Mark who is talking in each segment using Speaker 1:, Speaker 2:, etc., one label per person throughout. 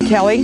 Speaker 1: Kelly,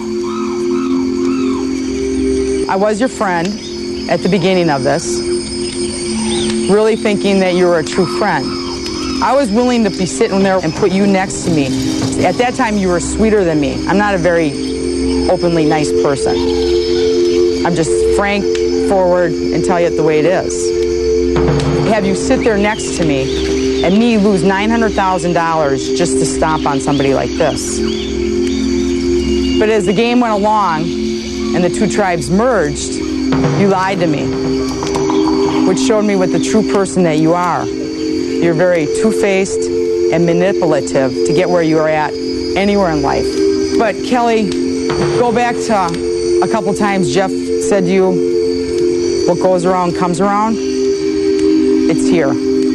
Speaker 1: I was your friend at the beginning of this, really thinking that you were a true friend. I was willing to be sitting there and put you next to me. At that time, you were sweeter than me. I'm not a very openly nice person. I'm just frank, forward, and tell you it the way it is. Have you sit there next to me and me lose $900,000 just to stomp on somebody like this. But as the game went along and the two tribes merged, you lied to me, which showed me what the true person that you are. You're very two-faced and manipulative to get where you are at anywhere in life. But Kelly, go back to a couple times Jeff said to you, what goes around comes around. It's here.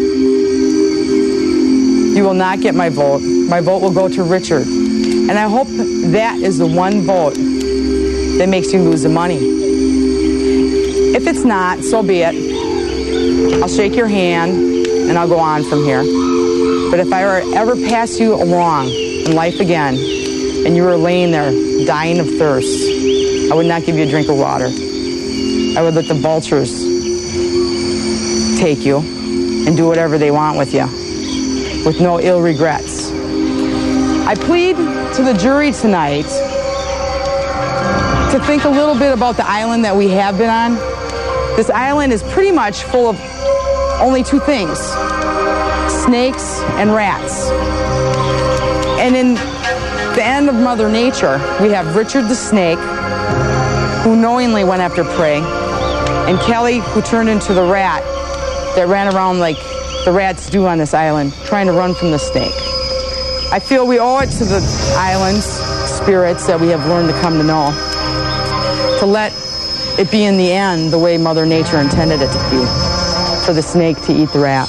Speaker 1: You will not get my vote. My vote will go to Richard. And I hope that is the one vote that makes you lose the money. If it's not, so be it. I'll shake your hand and I'll go on from here. But if I ever pass you along in life again and you were laying there dying of thirst, I would not give you a drink of water. I would let the vultures take you and do whatever they want with you, with no ill regrets. I plead to the jury tonight to think a little bit about the island that we have been on. This island is pretty much full of only two things: snakes and rats. And in the end of Mother Nature, we have Richard the snake, who knowingly went after prey, and Kelly, who turned into the rat that ran around like the rats do on this island, trying to run from the snake. I feel we owe it to the island's spirits that we have learned to come to know, to let it be in the end the way Mother Nature intended it to be, for the snake to eat the rat.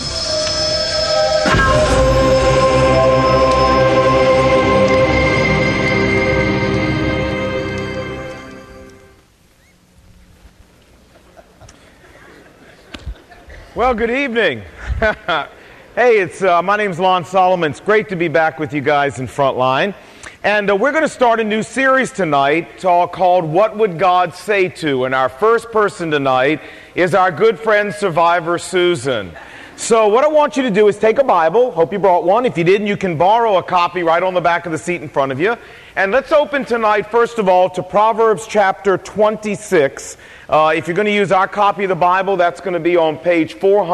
Speaker 2: Well, good evening. Hey, my name's Lon Solomon. It's great to be back with you guys in Frontline. And we're going to start a new series tonight called What Would God Say To? And our first person tonight is our good friend, Survivor Susan. So what I want you to do is take a Bible. Hope you brought one. If you didn't, you can borrow a copy right on the back of the seat in front of you. And let's open tonight, first of all, to Proverbs chapter 26. If you're going to use our copy of the Bible, that's going to be on page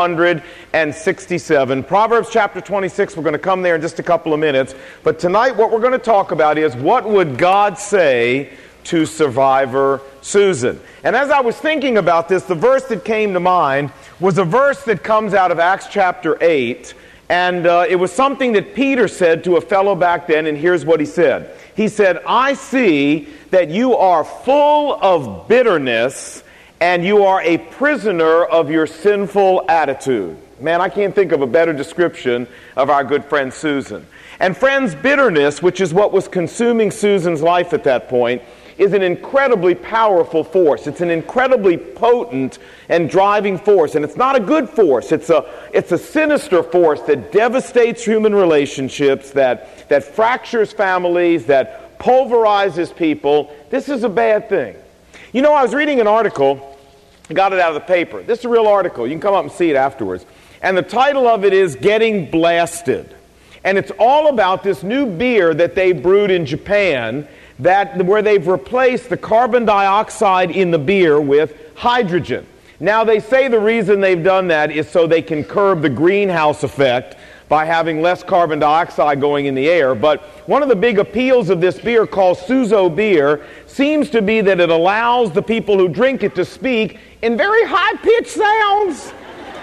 Speaker 2: 467. Proverbs chapter 26, we're going to come there in just a couple of minutes. But tonight what we're going to talk about is what would God say to Survivor Susan? And as I was thinking about this, the verse that came to mind was a verse that comes out of Acts chapter 8. And it was something that Peter said to a fellow back then, and here's what he said. He said, I see that you are full of bitterness and you are a prisoner of your sinful attitude. Man, I can't think of a better description of our good friend Susan. And friends, bitterness, which is what was consuming Susan's life at that point, is an incredibly powerful force. It's an incredibly potent and driving force. And it's not a good force. It's a sinister force that devastates human relationships, that fractures families, that pulverizes people. This is a bad thing. You know, I was reading an article. I got it out of the paper. This is a real article. You can come up and see it afterwards. And the title of it is Getting Blasted. And it's all about this new beer that they brewed in Japan, where they've replaced the carbon dioxide in the beer with hydrogen. Now, they say the reason they've done that is so they can curb the greenhouse effect by having less carbon dioxide going in the air. But one of the big appeals of this beer, called Suzo beer, seems to be that it allows the people who drink it to speak in very high-pitched sounds.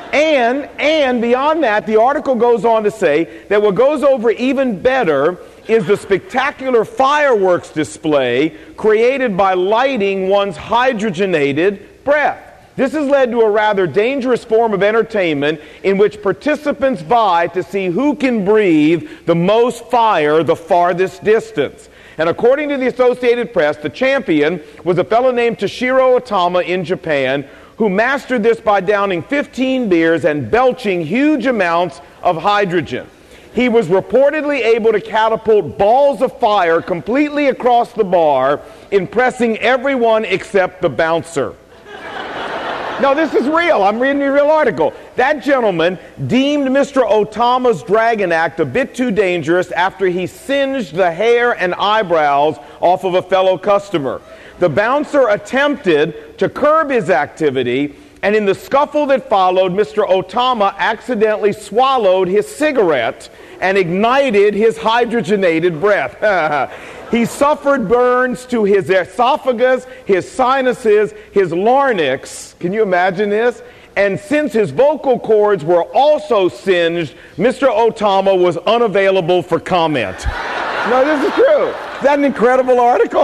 Speaker 2: And beyond that, the article goes on to say that what goes over even better is the spectacular fireworks display created by lighting one's hydrogenated breath. This has led to a rather dangerous form of entertainment in which participants vie to see who can breathe the most fire the farthest distance. And according to the Associated Press, the champion was a fellow named Toshiro Otama in Japan, who mastered this by downing 15 beers and belching huge amounts of hydrogen. he was reportedly able to catapult balls of fire completely across the bar, impressing everyone except the bouncer. No, this is real. I'm reading a real article. That gentleman deemed Mr. Otama's dragon act a bit too dangerous after he singed the hair and eyebrows off of a fellow customer. The bouncer attempted to curb his activity, and in the scuffle that followed, Mr. Otama accidentally swallowed his cigarette and ignited his hydrogenated breath. He suffered burns to his esophagus, his sinuses, his larynx. Can you imagine this? And since his vocal cords were also singed, Mr. Otama was unavailable for comment. No, this is true. Is that an incredible article?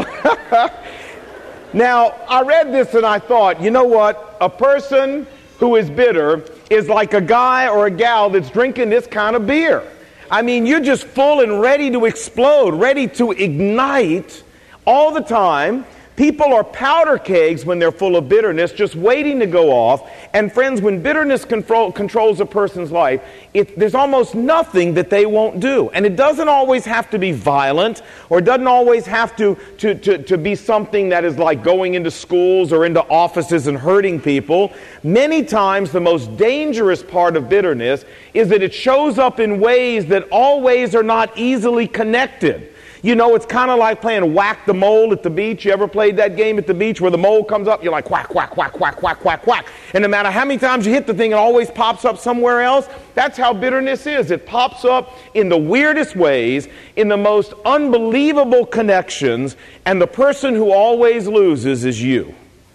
Speaker 2: Now, I read this and I thought, you know what? A person who is bitter is like a guy or a gal that's drinking this kind of beer. I mean, you're just full and ready to explode, ready to ignite all the time. People are powder kegs when they're full of bitterness, just waiting to go off. And friends, when bitterness controls a person's life, there's almost nothing that they won't do. And it doesn't always have to be violent, or it doesn't always have to be something that is like going into schools or into offices and hurting people. Many times the most dangerous part of bitterness is that it shows up in ways that always are not easily connected. You know, it's kind of like playing whack-the-mole at the beach. You ever played that game at the beach where the mole comes up? You're like, whack, whack, whack, whack, whack, whack, whack. And no matter how many times you hit the thing, it always pops up somewhere else. That's how bitterness is. It pops up in the weirdest ways, in the most unbelievable connections, and the person who always loses is you.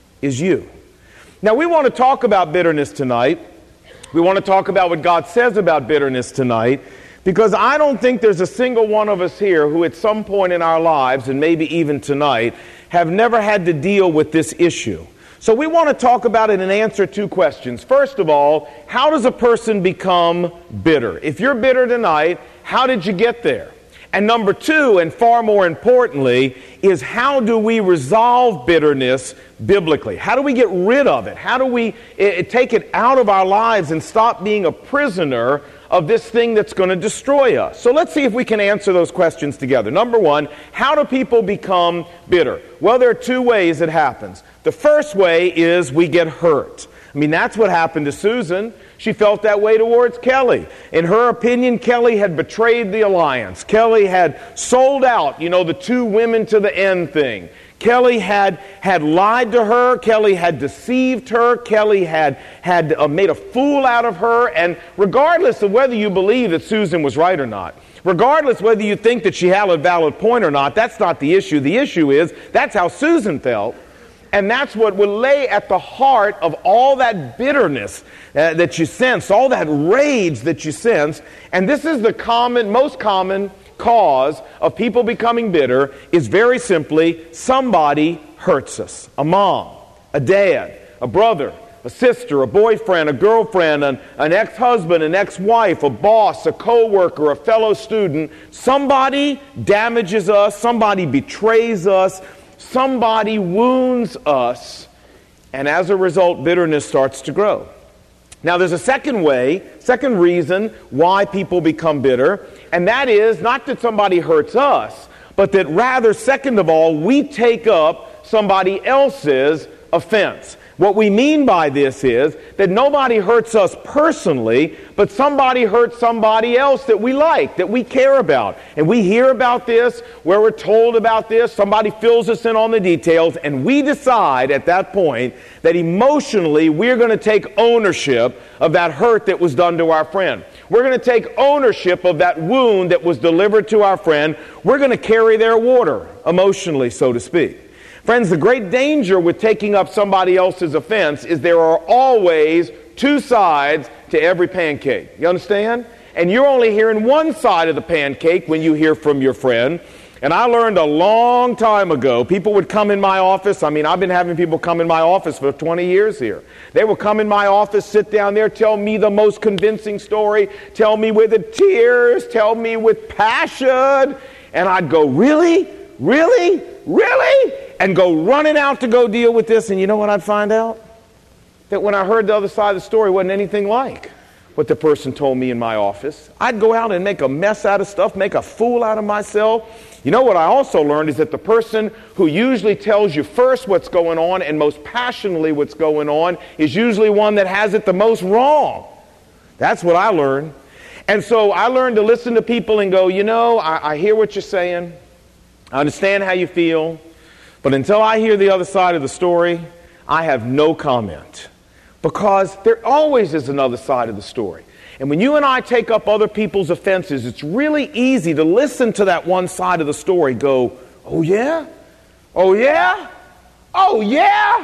Speaker 2: Now, we want to talk about bitterness tonight. We want to talk about what God says about bitterness tonight. Because I don't think there's a single one of us here who at some point in our lives, and maybe even tonight, have never had to deal with this issue. So we want to talk about it and answer two questions. First of all, how does a person become bitter? If you're bitter tonight, how did you get there? And number two, and far more importantly, is how do we resolve bitterness biblically? How do we get rid of it? How do we take it out of our lives and stop being a prisoner of this thing that's going to destroy us? So let's see if we can answer those questions together. Number one, how do people become bitter? Well, there are two ways it happens. The first way is we get hurt. I mean, that's what happened to Susan. She felt that way towards Kelly. In her opinion, Kelly had betrayed the alliance. Kelly had sold out, the two women to the end thing. Kelly had lied to her. Kelly had deceived her. Kelly had made a fool out of her. And regardless of whether you believe that Susan was right or not, regardless whether you think that she had a valid point or not, that's not the issue. The issue is that's how Susan felt. And that's what will lay at the heart of all that bitterness that you sense, all that rage that you sense. And this is the most common cause of people becoming bitter, is very simply somebody hurts us. A mom, a dad, a brother, a sister, a boyfriend, a girlfriend, an ex-husband, an ex-wife, a boss, a co-worker, a fellow student. Somebody damages us, somebody betrays us, somebody wounds us, and as a result, bitterness starts to grow. Now, there's a second reason why people become bitter, and that is not that somebody hurts us, but that rather, second of all, we take up somebody else's offense. What we mean by this is that nobody hurts us personally, but somebody hurts somebody else that we like, that we care about. And we hear about this, where we're told about this, somebody fills us in on the details, and we decide at that point that emotionally we're going to take ownership of that hurt that was done to our friend. We're going to take ownership of that wound that was delivered to our friend. We're going to carry their water, emotionally, so to speak. Friends, the great danger with taking up somebody else's offense is there are always two sides to every pancake. You understand? And you're only hearing one side of the pancake when you hear from your friend. And I learned a long time ago, people would come in my office. I mean, I've been having people come in my office for 20 years here. They will come in my office, sit down there, tell me the most convincing story, tell me with the tears, tell me with passion. And I'd go, really? Really? Really? And go running out to go deal with this. And you know what I'd find out? That when I heard the other side of the story, it wasn't anything like what the person told me in my office. I'd go out and make a mess out of stuff, make a fool out of myself. You know what I also learned is that the person who usually tells you first what's going on and most passionately what's going on is usually one that has it the most wrong. That's what I learned. And so I learned to listen to people and go, I hear what you're saying. I understand how you feel. But until I hear the other side of the story, I have no comment. Because there always is another side of the story. And when you and I take up other people's offenses, it's really easy to listen to that one side of the story, go, oh yeah? Oh yeah? Oh yeah?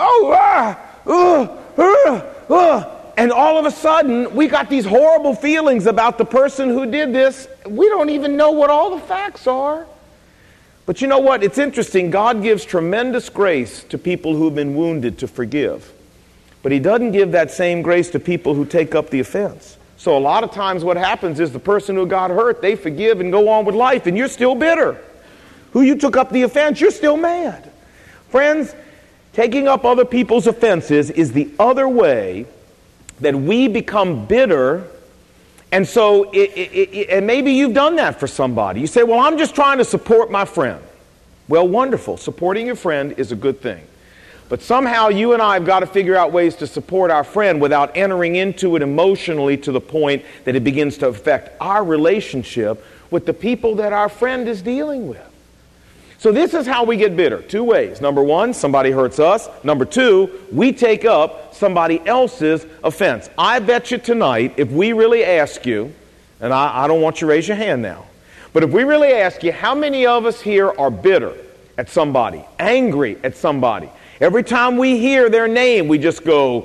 Speaker 2: And all of a sudden, we got these horrible feelings about the person who did this. We don't even know what all the facts are. But you know what? It's interesting. God gives tremendous grace to people who've been wounded to forgive. But he doesn't give that same grace to people who take up the offense. So a lot of times what happens is the person who got hurt, they forgive and go on with life, and you're still bitter. Who you took up the offense, you're still mad. Friends, taking up other people's offenses is the other way that we become bitter. And so, and maybe you've done that for somebody. You say, well, I'm just trying to support my friend. Well, wonderful. Supporting your friend is a good thing. But somehow you and I have got to figure out ways to support our friend without entering into it emotionally to the point that it begins to affect our relationship with the people that our friend is dealing with. So this is how we get bitter. Two ways. Number one, somebody hurts us. Number two, we take up somebody else's offense. I bet you tonight, if we really ask you, and I don't want you to raise your hand now, but if we really ask you, how many of us here are bitter at somebody, angry at somebody? Every time we hear their name, we just go,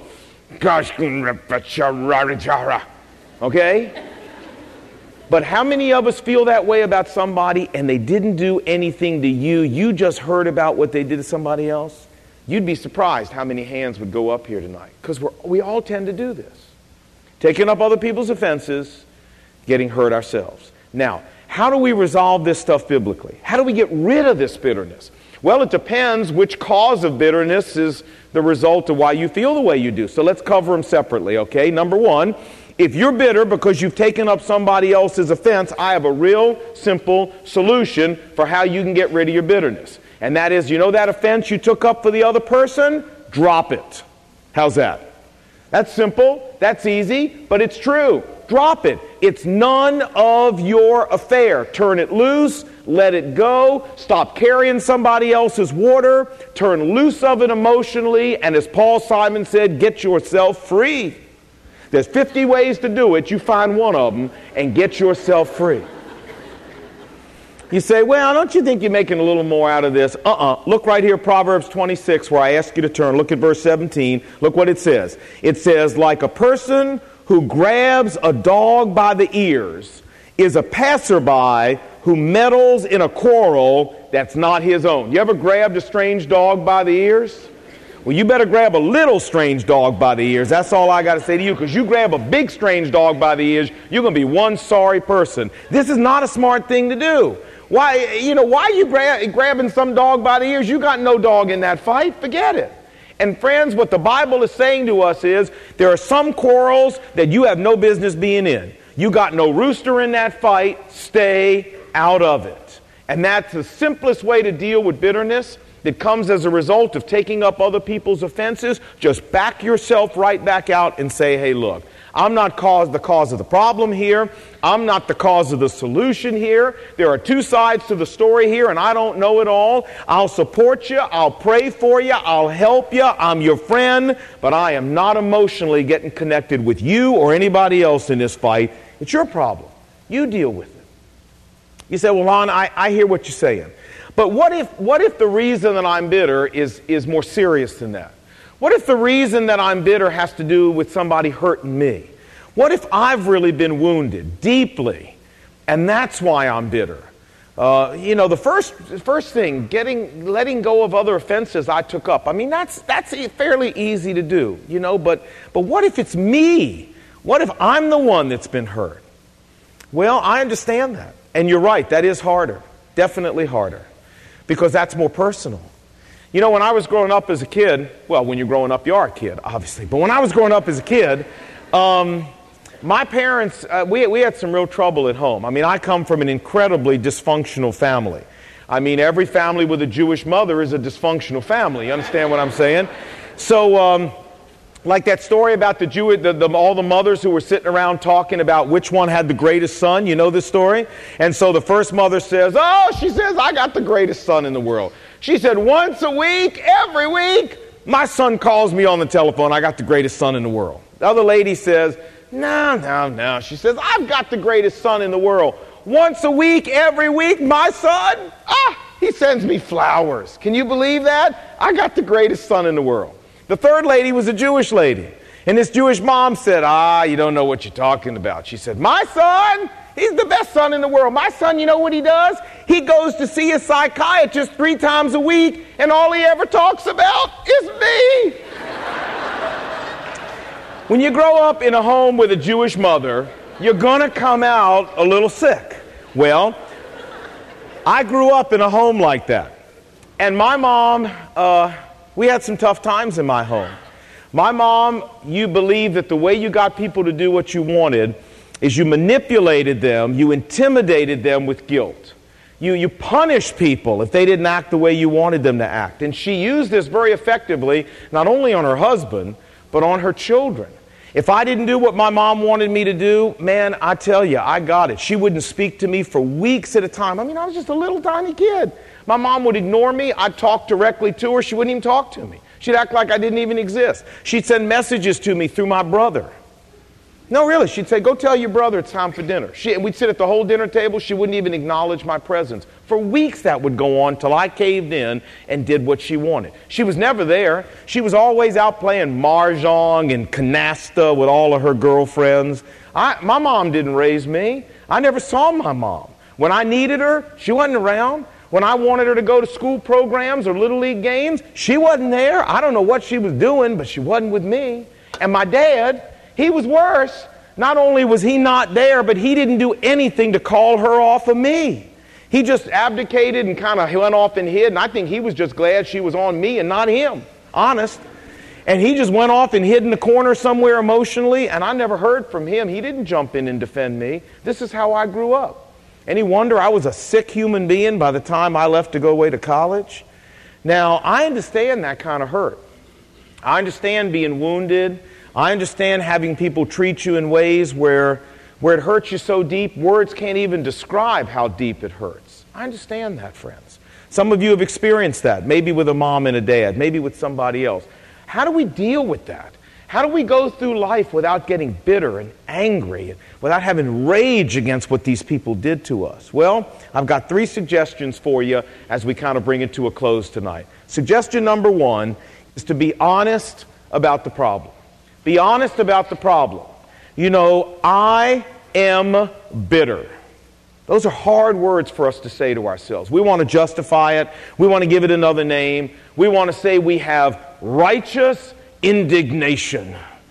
Speaker 2: okay? But how many of us feel that way about somebody and they didn't do anything to you? You just heard about what they did to somebody else? You'd be surprised how many hands would go up here tonight. Because we all tend to do this. Taking up other people's offenses, getting hurt ourselves. Now, how do we resolve this stuff biblically? How do we get rid of this bitterness? Well, it depends which cause of bitterness is the result of why you feel the way you do. So let's cover them separately, okay? Number one, if you're bitter because you've taken up somebody else's offense, I have a real simple solution for how you can get rid of your bitterness. And that is, that offense you took up for the other person? Drop it. How's that? That's simple, that's easy, but it's true. Drop it. It's none of your affair. Turn it loose. Let it go. Stop carrying somebody else's water. Turn loose of it emotionally. And as Paul Simon said, get yourself free. There's 50 ways to do it. You find one of them and get yourself free. You say, well, don't you think you're making a little more out of this? Look right here, Proverbs 26, where I ask you to turn. Look at verse 17. Look what it says. It says, like a person who grabs a dog by the ears is a passerby who meddles in a quarrel that's not his own. You ever grabbed a strange dog by the ears? Well, you better grab a little strange dog by the ears. That's all I got to say to you, because you grab a big strange dog by the ears, you're going to be one sorry person. This is not a smart thing to do. Why are you grabbing some dog by the ears? You got no dog in that fight. Forget it. And friends, what the Bible is saying to us is there are some quarrels that you have no business being in. You got no rooster in that fight. Stay out of it. And that's the simplest way to deal with bitterness that comes as a result of taking up other people's offenses. Just back yourself right back out and say, hey, look, I'm not the cause of the problem here. I'm not the cause of the solution here. There are two sides to the story here, and I don't know it all. I'll support you. I'll pray for you. I'll help you. I'm your friend, but I am not emotionally getting connected with you or anybody else in this fight. It's your problem. You deal with it. You say, well, Lon, I hear what you're saying. But what if the reason that I'm bitter is more serious than that? What if the reason that I'm bitter has to do with somebody hurting me? What if I've really been wounded deeply, and that's why I'm bitter? The first thing, letting go of other offenses I took up. I mean, that's fairly easy to do, But what if it's me? What if I'm the one that's been hurt? Well, I understand that, and you're right. That is harder, definitely harder, because that's more personal. When I was growing up as a kid, well, when you're growing up, you are a kid, obviously. But when I was growing up as a kid, My parents, we had some real trouble at home. I mean, I come from an incredibly dysfunctional family. I mean, every family with a Jewish mother is a dysfunctional family. You understand what I'm saying? So, like that story about all the mothers who were sitting around talking about which one had the greatest son. You know this story? And so the first mother says, she says, I got the greatest son in the world. She said, once a week, every week, my son calls me on the telephone. I got the greatest son in the world. The other lady says, no. She says, I've got the greatest son in the world. Once a week, every week, my son, he sends me flowers. Can you believe that? I got the greatest son in the world. The third lady was a Jewish lady. And this Jewish mom said, you don't know what you're talking about. She said, my son, he's the best son in the world. My son, you know what he does? He goes to see a psychiatrist 3 times a week, and all he ever talks about is me. When you grow up in a home with a Jewish mother, you're going to come out a little sick. Well, I grew up in a home like that. And my mom, we had some tough times in my home. My mom, you believed that the way you got people to do what you wanted is you manipulated them, you intimidated them with guilt. You punished people if they didn't act the way you wanted them to act. And she used this very effectively, not only on her husband, but on her children. If I didn't do what my mom wanted me to do, man, I tell you, I got it. She wouldn't speak to me for weeks at a time. I mean, I was just a little tiny kid. My mom would ignore me. I'd talk directly to her. She wouldn't even talk to me. She'd act like I didn't even exist. She'd send messages to me through my brother. No, really. She'd say, go tell your brother it's time for dinner. We'd sit at the whole dinner table. She wouldn't even acknowledge my presence. For weeks that would go on till I caved in and did what she wanted. She was never there. She was always out playing mahjong and canasta with all of her girlfriends. My mom didn't raise me. I never saw my mom. When I needed her, she wasn't around. When I wanted her to go to school programs or Little League games, she wasn't there. I don't know what she was doing, but she wasn't with me. And my dad, he was worse. Not only was he not there, but he didn't do anything to call her off of me. He just abdicated and kind of went off and hid, and I think he was just glad she was on me and not him, honest. And he just went off and hid in the corner somewhere emotionally, and I never heard from him. He didn't jump in and defend me. This is how I grew up. Any wonder I was a sick human being by the time I left to go away to college? Now, I understand that kind of hurt. I understand being wounded. I understand having people treat you in ways where it hurts you so deep, words can't even describe how deep it hurts. I understand that, friends. Some of you have experienced that, maybe with a mom and a dad, maybe with somebody else. How do we deal with that? How do we go through life without getting bitter and angry, without having rage against what these people did to us? Well, I've got 3 suggestions for you as we kind of bring it to a close tonight. Suggestion number 1 is to be honest about the problem. Be honest about the problem. You know, I am bitter. Those are hard words for us to say to ourselves. We want to justify it. We want to give it another name. We want to say we have righteous indignation.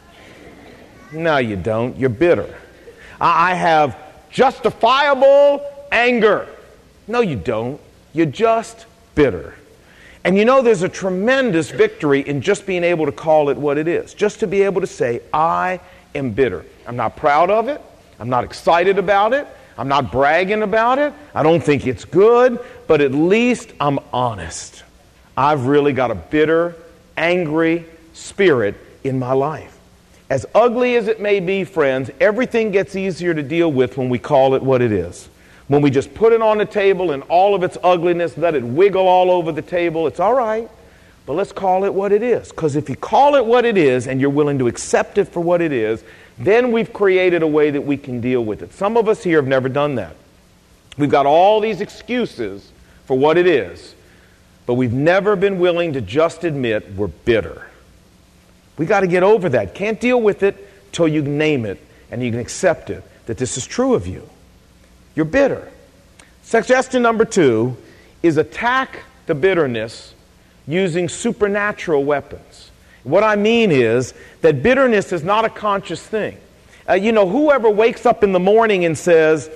Speaker 2: No, you don't. You're bitter. I have justifiable anger. No, you don't. You're just bitter. And you know, there's a tremendous victory in just being able to call it what it is. Just to be able to say, I am bitter. I'm not proud of it. I'm not excited about it. I'm not bragging about it. I don't think it's good. But at least I'm honest. I've really got a bitter, angry spirit in my life. As ugly as it may be, friends, everything gets easier to deal with when we call it what it is. When we just put it on the table in all of its ugliness, let it wiggle all over the table, it's all right. But let's call it what it is. Because if you call it what it is and you're willing to accept it for what it is, then we've created a way that we can deal with it. Some of us here have never done that. We've got all these excuses for what it is, but we've never been willing to just admit we're bitter. We got to get over that. Can't deal with it till you name it and you can accept it, that this is true of you. You're bitter. Suggestion number 2 is attack the bitterness using supernatural weapons. What I mean is that bitterness is not a conscious thing. Whoever wakes up in the morning and says,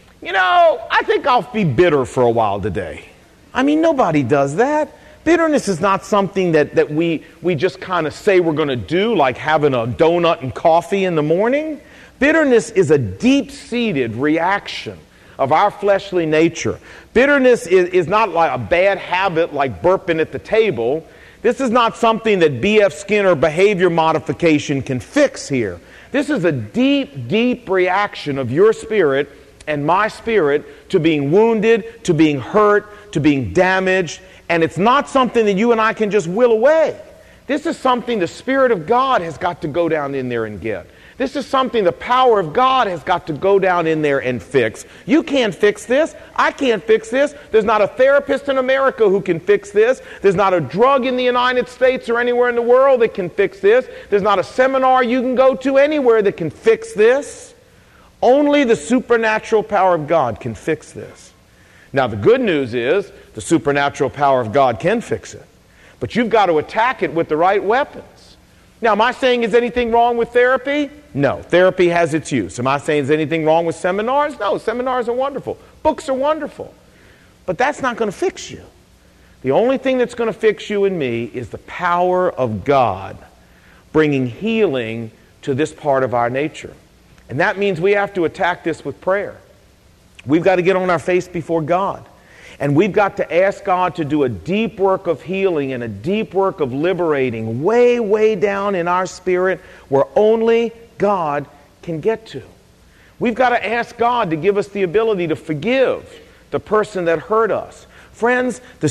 Speaker 2: I think I'll be bitter for a while today. I mean, nobody does that. Bitterness is not something that we just kind of say we're going to do, like having a donut and coffee in the morning. Bitterness is a deep-seated reaction of our fleshly nature. Bitterness is not like a bad habit like burping at the table. This is not something that B.F. Skinner behavior modification can fix here. This is a deep, deep reaction of your spirit and my spirit to being wounded, to being hurt, to being damaged. And it's not something that you and I can just will away. This is something the Spirit of God has got to go down in there and get. This is something the power of God has got to go down in there and fix. You can't fix this. I can't fix this. There's not a therapist in America who can fix this. There's not a drug in the United States or anywhere in the world that can fix this. There's not a seminar you can go to anywhere that can fix this. Only the supernatural power of God can fix this. Now, the good news is the supernatural power of God can fix it. But you've got to attack it with the right weapons. Now, am I saying is anything wrong with therapy? No. Therapy has its use. Am I saying is anything wrong with seminars? No. Seminars are wonderful. Books are wonderful. But that's not going to fix you. The only thing that's going to fix you and me is the power of God bringing healing to this part of our nature. And that means we have to attack this with prayer. We've got to get on our face before God. And we've got to ask God to do a deep work of healing and a deep work of liberating way, way down in our spirit where only God can get to. We've got to ask God to give us the ability to forgive the person that hurt us. Friends, the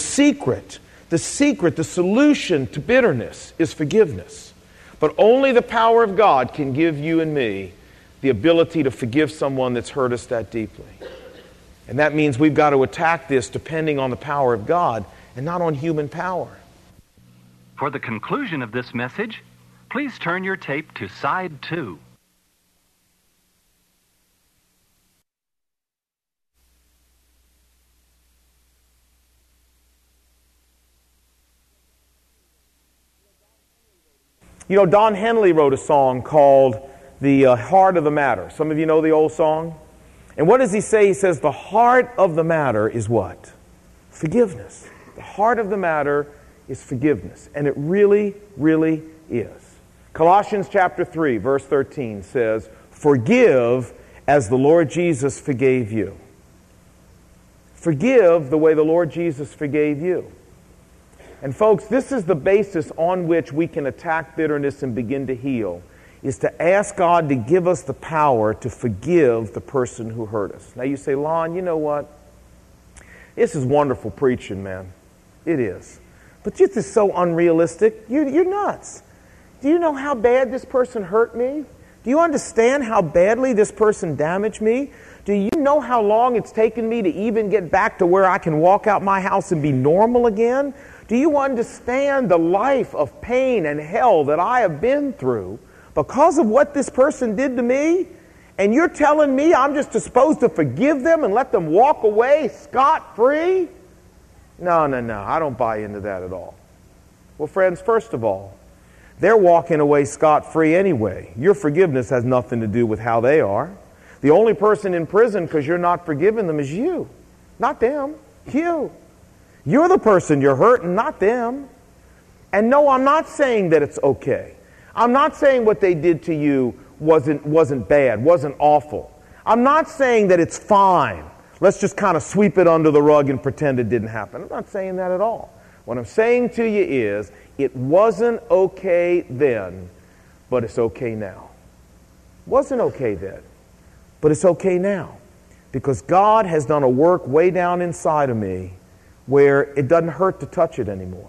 Speaker 2: solution to bitterness is forgiveness. But only the power of God can give you and me the ability to forgive someone that's hurt us that deeply. And that means we've got to attack this depending on the power of God and not on human power.
Speaker 3: For the conclusion of this message, please turn your tape to side 2.
Speaker 2: You know, Don Henley wrote a song called The Heart of the Matter. Some of you know the old song? And what does he say? He says, the heart of the matter is what? Forgiveness. The heart of the matter is forgiveness. And it really, really is. Colossians chapter 3, verse 13 says, forgive as the Lord Jesus forgave you. Forgive the way the Lord Jesus forgave you. And folks, this is the basis on which we can attack bitterness and begin to heal, is to ask God to give us the power to forgive the person who hurt us. Now you say, Lon, you know what? This is wonderful preaching, man. It is. But this is so unrealistic. You're nuts. Do you know how bad this person hurt me? Do you understand how badly this person damaged me? Do you know how long it's taken me to even get back to where I can walk out my house and be normal again? Do you understand the life of pain and hell that I have been through because of what this person did to me? And you're telling me I'm just supposed to forgive them and let them walk away scot-free? No. I don't buy into that at all. Well, friends, first of all, they're walking away scot-free anyway. Your forgiveness has nothing to do with how they are. The only person in prison because you're not forgiving them is you. Not them. You. You're the person you're hurting, not them. And no, I'm not saying that it's okay. I'm not saying what they did to you wasn't bad, wasn't awful. I'm not saying that it's fine. Let's just kind of sweep it under the rug and pretend it didn't happen. I'm not saying that at all. What I'm saying to you is, it wasn't okay then, but it's okay now. It wasn't okay then, but it's okay now. Because God has done a work way down inside of me where it doesn't hurt to touch it anymore.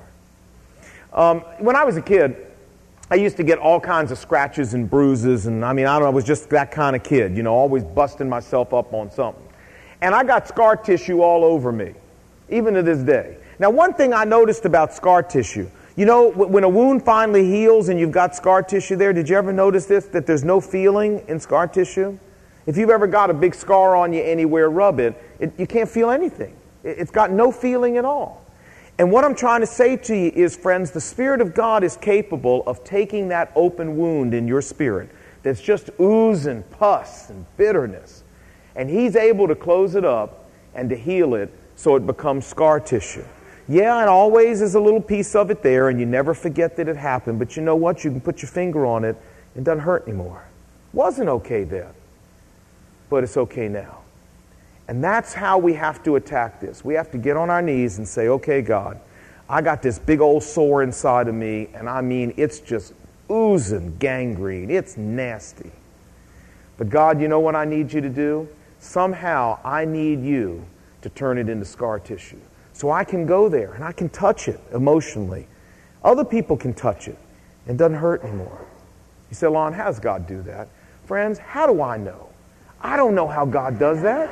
Speaker 2: When I was a kid, I used to get all kinds of scratches and bruises, and I was just that kind of kid, always busting myself up on something. And I got scar tissue all over me, even to this day. Now, one thing I noticed about scar tissue, when a wound finally heals and you've got scar tissue there, did you ever notice this, that there's no feeling in scar tissue? If you've ever got a big scar on you anywhere, rub it, you can't feel anything. It's got no feeling at all. And what I'm trying to say to you is, friends, the Spirit of God is capable of taking that open wound in your spirit that's just oozing pus and bitterness, and He's able to close it up and to heal it so it becomes scar tissue. Yeah, and always is a little piece of it there, and you never forget that it happened, but you know what? You can put your finger on it, it doesn't hurt anymore. Wasn't okay then, but it's okay now. And that's how we have to attack this. We have to get on our knees and say, okay, God, I got this big old sore inside of me, and I mean, it's just oozing gangrene. It's nasty. But God, you know what I need you to do? Somehow I need you to turn it into scar tissue. So I can go there and I can touch it emotionally. Other people can touch it. And it doesn't hurt anymore. You say, Lon, how does God do that? Friends, how do I know? I don't know how God does that.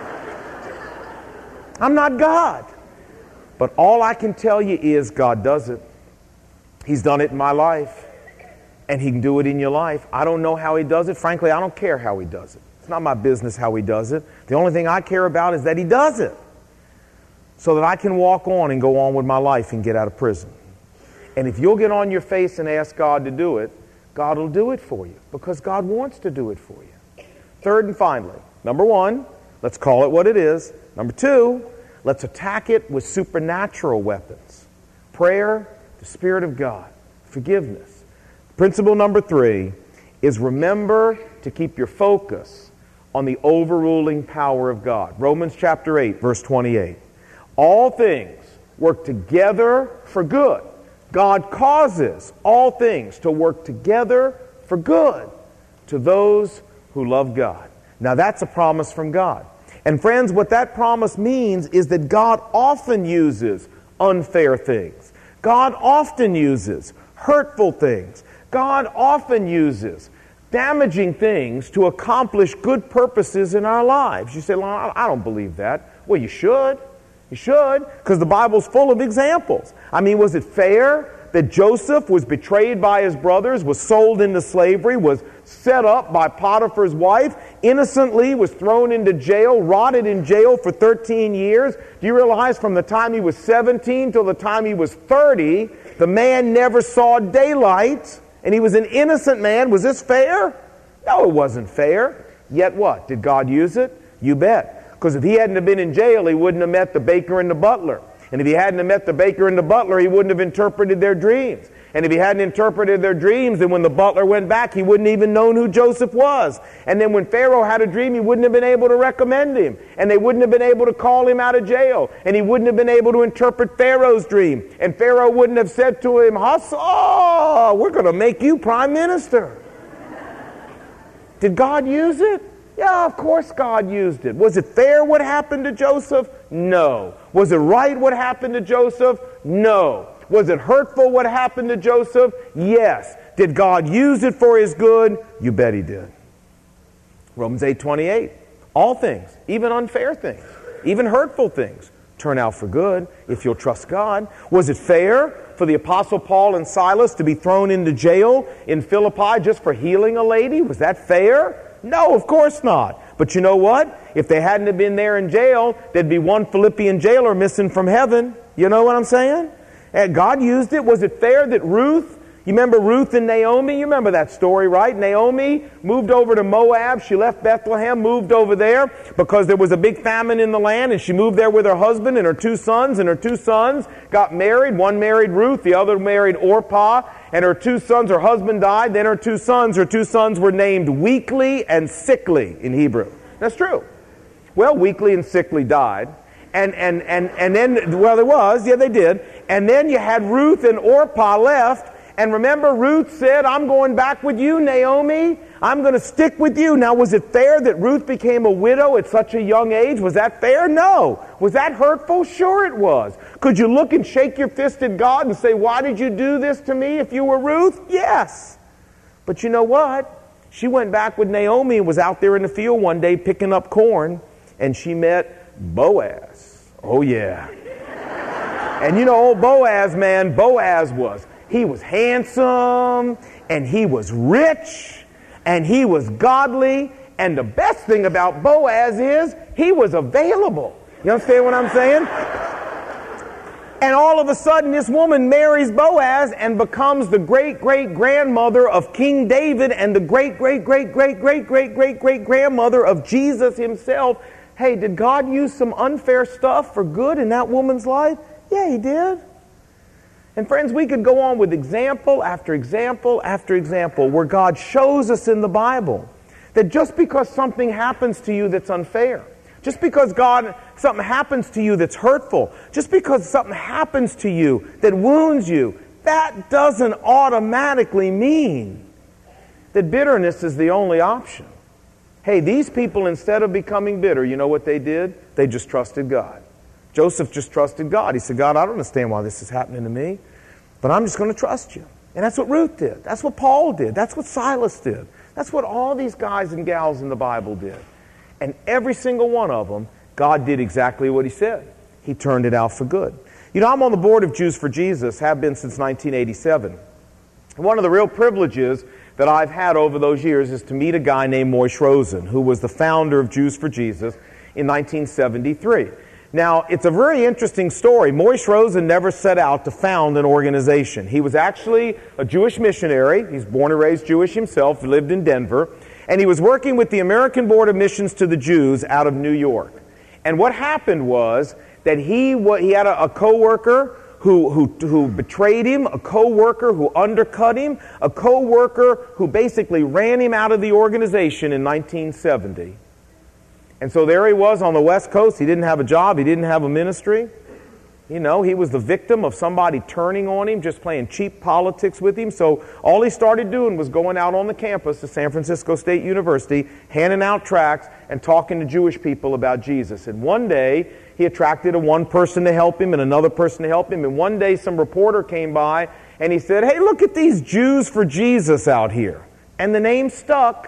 Speaker 2: I'm not God. But all I can tell you is God does it. He's done it in my life. And He can do it in your life. I don't know how He does it. Frankly, I don't care how He does it. It's not my business how He does it. The only thing I care about is that He does it. So that I can walk on and go on with my life and get out of prison. And if you'll get on your face and ask God to do it, God will do it for you. Because God wants to do it for you. Third and finally, number one, let's call it what it is. Number two, let's attack it with supernatural weapons. Prayer, the Spirit of God, forgiveness. Principle number three is remember to keep your focus on the overruling power of God. Romans chapter 8, verse 28. All things work together for good. God causes all things to work together for good to those who love God. Now that's a promise from God. And friends, what that promise means is that God often uses unfair things. God often uses hurtful things. God often uses damaging things to accomplish good purposes in our lives. You say, well, I don't believe that. Well, you should. You should, because the Bible's full of examples. I mean, was it fair that Joseph was betrayed by his brothers, was sold into slavery, was set up by Potiphar's wife, innocently was thrown into jail, rotted in jail for 13 years? Do you realize from the time he was 17 till the time he was 30, the man never saw daylight, and he was an innocent man? Was this fair? No, it wasn't fair. Yet what? Did God use it? You bet. Because if he hadn't have been in jail, he wouldn't have met the baker and the butler. And if he hadn't have met the baker and the butler, he wouldn't have interpreted their dreams. And if he hadn't interpreted their dreams, then when the butler went back, he wouldn't even known who Joseph was. And then when Pharaoh had a dream, he wouldn't have been able to recommend him. And they wouldn't have been able to call him out of jail. And he wouldn't have been able to interpret Pharaoh's dream. And Pharaoh wouldn't have said to him, we're going to make you prime minister. Did God use it? Yeah, of course God used it. Was it fair what happened to Joseph? No. Was it right what happened to Joseph? No. Was it hurtful what happened to Joseph? Yes. Did God use it for His good? You bet He did. Romans 8:28. All things, even unfair things, even hurtful things, turn out for good if you'll trust God. Was it fair for the Apostle Paul and Silas to be thrown into jail in Philippi just for healing a lady? Was that fair? No, of course not. But you know what? If they hadn't have been there in jail, there'd be one Philippian jailer missing from heaven. You know what I'm saying? And God used it. Was it fair that Ruth, you remember Ruth and Naomi? You remember that story, right? Naomi moved over to Moab. She left Bethlehem, moved over there because there was a big famine in the land, and she moved there with her husband and her two sons, and her two sons got married. One married Ruth, the other married Orpah, and her two sons, her husband died, then her two sons were named Weakly and Sickly in Hebrew. That's true. Well, Weakly and Sickly died. And then, well, there was, yeah, they did. And then you had Ruth and Orpah left. And remember, Ruth said, I'm going back with you, Naomi. I'm going to stick with you. Now, was it fair that Ruth became a widow at such a young age? Was that fair? No. Was that hurtful? Sure it was. Could you look and shake your fist at God and say, why did you do this to me if you were Ruth? Yes. But you know what? She went back with Naomi and was out there in the field one day picking up corn, and she met Boaz. Oh, yeah. And you know, old Boaz, man, he was handsome, and he was rich, and he was godly, and the best thing about Boaz is he was available. You understand what I'm saying? And all of a sudden, this woman marries Boaz and becomes the great-great-grandmother of King David and the great-great-great-great-great-great-great-grandmother of Jesus himself. Hey, did God use some unfair stuff for good in that woman's life? Yeah, He did. And friends, we could go on with example after example after example where God shows us in the Bible That just because something happens to you that's unfair, just because something happens to you that's hurtful, just because something happens to you that wounds you, that doesn't automatically mean that bitterness is the only option. Hey, these people, instead of becoming bitter, you know what they did? They just trusted God. Joseph just trusted God. He said, God, I don't understand why this is happening to me, but I'm just going to trust you. And that's what Ruth did. That's what Paul did. That's what Silas did. That's what all these guys and gals in the Bible did. And every single one of them, God did exactly what He said. He turned it out for good. You know, I'm on the board of Jews for Jesus, have been since 1987. One of the real privileges that I've had over those years is to meet a guy named Moishe Rosen, who was the founder of Jews for Jesus in 1973. Now, it's a very interesting story. Moishe Rosen never set out to found an organization. He was actually a Jewish missionary. He's born and raised Jewish himself. He lived in Denver. And he was working with the American Board of Missions to the Jews out of New York. And what happened was that he had a co-worker who betrayed him, a co-worker who undercut him, a co-worker who basically ran him out of the organization in 1970. And so there he was on the West Coast. He didn't have a job. He didn't have a ministry. You know, he was the victim of somebody turning on him, just playing cheap politics with him. So all he started doing was going out on the campus of San Francisco State University, handing out tracts and talking to Jewish people about Jesus. And one day, he attracted one person to help him and another person to help him. And one day, some reporter came by and he said, hey, look at these Jews for Jesus out here. And the name stuck.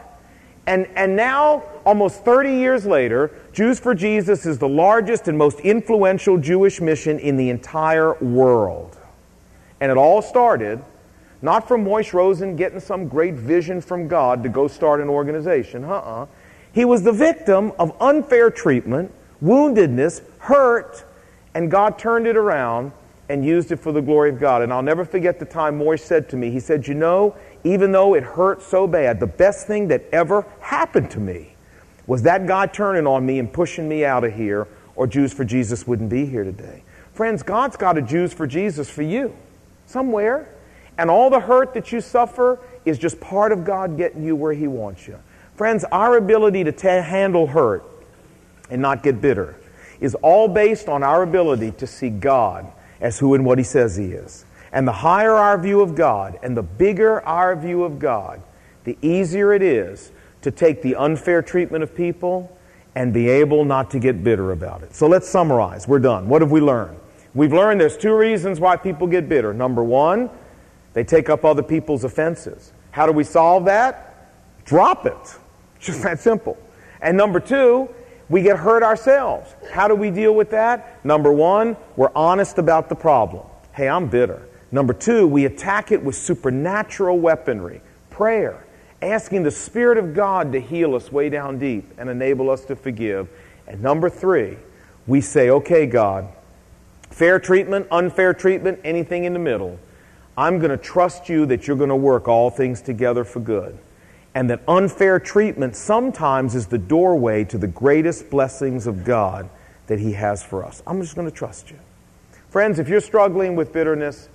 Speaker 2: And now, almost 30 years later, Jews for Jesus is the largest and most influential Jewish mission in the entire world. And it all started not from Moishe Rosen getting some great vision from God to go start an organization. He was the victim of unfair treatment, woundedness, hurt, and God turned it around and used it for the glory of God. And I'll never forget the time Moishe said to me, he said, you know, even though it hurt so bad, the best thing that ever happened to me was that God turning on me and pushing me out of here, or Jews for Jesus wouldn't be here today. Friends, God's got a Jews for Jesus for you somewhere. And all the hurt that you suffer is just part of God getting you where He wants you. Friends, our ability to handle hurt and not get bitter is all based on our ability to see God as who and what He says He is. And the higher our view of God and the bigger our view of God, the easier it is to take the unfair treatment of people and be able not to get bitter about it. So let's summarize. We're done. What have we learned? We've learned there's two reasons why people get bitter. Number one, they take up other people's offenses. How do we solve that? Drop it. Just that simple. And number two, we get hurt ourselves. How do we deal with that? Number one, we're honest about the problem. Hey, I'm bitter. Number two, we attack it with supernatural weaponry, prayer, asking the Spirit of God to heal us way down deep and enable us to forgive. And number three, we say, okay, God, fair treatment, unfair treatment, anything in the middle, I'm going to trust you that you're going to work all things together for good. And that unfair treatment sometimes is the doorway to the greatest blessings of God that He has for us. I'm just going to trust you. Friends, if you're struggling with bitterness,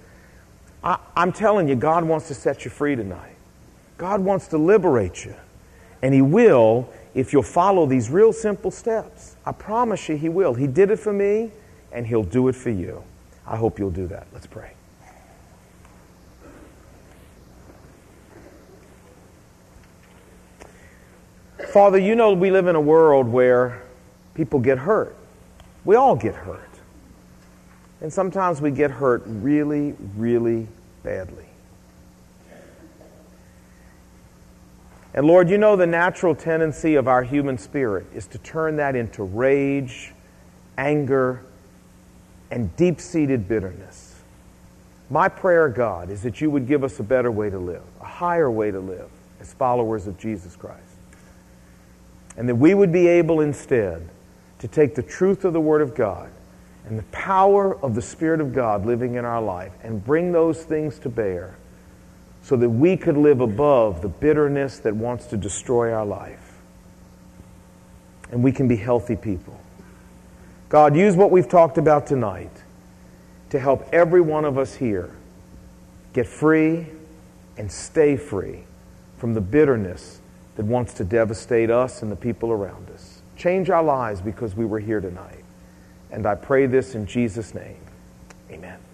Speaker 2: I'm telling you, God wants to set you free tonight. God wants to liberate you. And He will if you'll follow these real simple steps. I promise you He will. He did it for me, and He'll do it for you. I hope you'll do that. Let's pray. Father, you know we live in a world where people get hurt. We all get hurt. And sometimes we get hurt really, really badly. And Lord, you know the natural tendency of our human spirit is to turn that into rage, anger, and deep-seated bitterness. My prayer, God, is that you would give us a better way to live, a higher way to live as followers of Jesus Christ. And that we would be able instead to take the truth of the Word of God and the power of the Spirit of God living in our life and bring those things to bear so that we could live above the bitterness that wants to destroy our life. And we can be healthy people. God, use what we've talked about tonight to help every one of us here get free and stay free from the bitterness that wants to devastate us and the people around us. Change our lives because we were here tonight. And I pray this in Jesus' name. Amen.